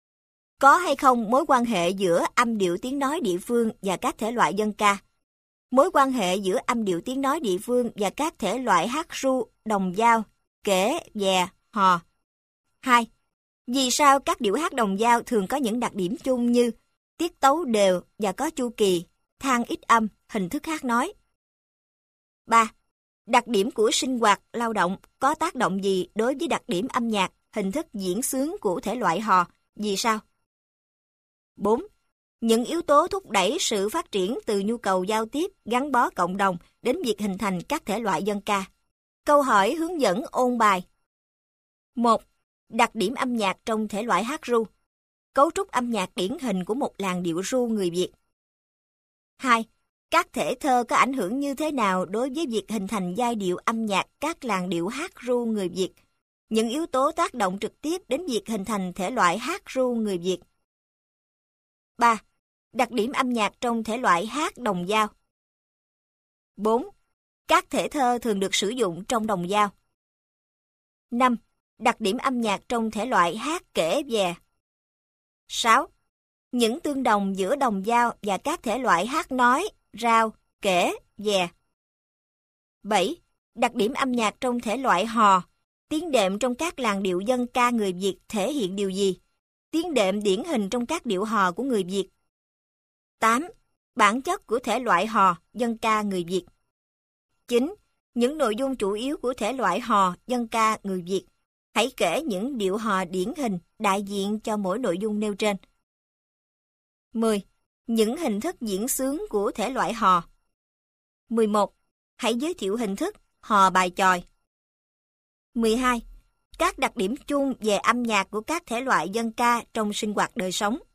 S1: Có hay không mối quan hệ giữa âm điệu tiếng nói địa phương và các thể loại dân ca? Mối quan hệ giữa âm điệu tiếng nói địa phương và các thể loại hát ru, đồng dao, kể, dè, hò. 2. Vì sao các điệu hát đồng dao thường có những đặc điểm chung như tiết tấu đều và có chu kỳ, thang ít âm, hình thức hát nói? 3. Đặc điểm của sinh hoạt, lao động có tác động gì đối với đặc điểm âm nhạc, hình thức diễn xướng của thể loại hò, vì sao? 4. Những yếu tố thúc đẩy sự phát triển từ nhu cầu giao tiếp, gắn bó cộng đồng đến việc hình thành các thể loại dân ca. Câu hỏi hướng dẫn ôn bài. 1. Đặc điểm âm nhạc trong thể loại hát ru. Cấu trúc âm nhạc điển hình của một làn điệu ru người Việt. 2. Các thể thơ có ảnh hưởng như thế nào đối với việc hình thành giai điệu âm nhạc các làn điệu hát ru người Việt? Những yếu tố tác động trực tiếp đến việc hình thành thể loại hát ru người Việt. 3. Đặc điểm âm nhạc trong thể loại hát đồng dao. 4. Các thể thơ thường được sử dụng trong đồng dao. 5. Đặc điểm âm nhạc trong thể loại hát kể dè. 6. Những tương đồng giữa đồng dao và các thể loại hát nói, rao, kể, dè. 7. Đặc điểm âm nhạc trong thể loại hò. Tiếng đệm trong các làn điệu dân ca người Việt thể hiện điều gì? Tiếng đệm điển hình trong các điệu hò của người Việt. 8. Bản chất của thể loại hò, dân ca người Việt. 9. Những nội dung chủ yếu của thể loại hò, dân ca người Việt. Hãy kể những điệu hò điển hình đại diện cho mỗi nội dung nêu trên. 10. Những hình thức diễn xướng của thể loại hò. 11. Hãy giới thiệu hình thức hò bài chòi. 12. Các đặc điểm chung về âm nhạc của các thể loại dân ca trong sinh hoạt đời sống.